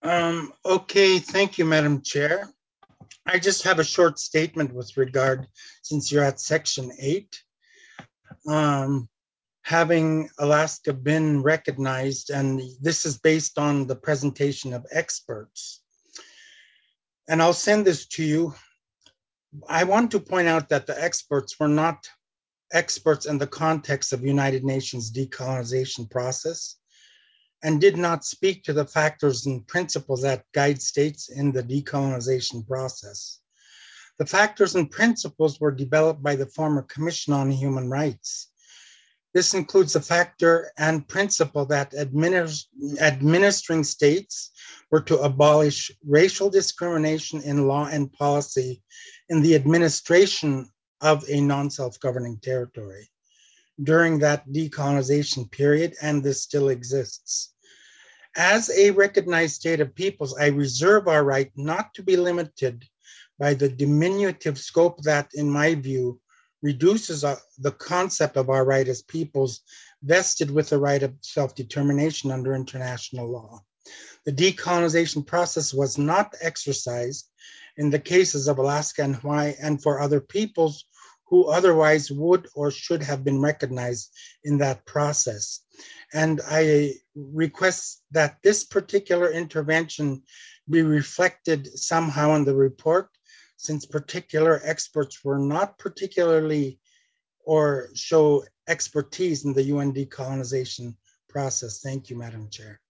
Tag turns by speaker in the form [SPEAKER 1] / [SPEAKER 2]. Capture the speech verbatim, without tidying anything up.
[SPEAKER 1] Um, okay, thank you, Madam Chair. I just have a short statement with regard, since you're at section eight. Um, having Alaska been recognized, and this is based on the presentation of experts, and I'll send this to you. I want to point out that the experts were not experts in the context of United Nations decolonization process and did not speak to the factors and principles that guide states in the decolonization process. The factors and principles were developed by the former Commission on Human Rights. This includes the factor and principle that administ- administering states were to abolish racial discrimination in law and policy in the administration of a non self governing territory during that decolonization period, and this still exists. As a recognized state of peoples, I reserve our right not to be limited by the diminutive scope that, in my view, reduces uh, the concept of our right as peoples vested with the right of self-determination under international law. The decolonization process was not exercised in the cases of Alaska and Hawaii and for other peoples who otherwise would or should have been recognized in that process. And I request that this particular intervention be reflected somehow in the report, since particular experts were not particularly or show expertise in the U N decolonization process. Thank you, Madam Chair.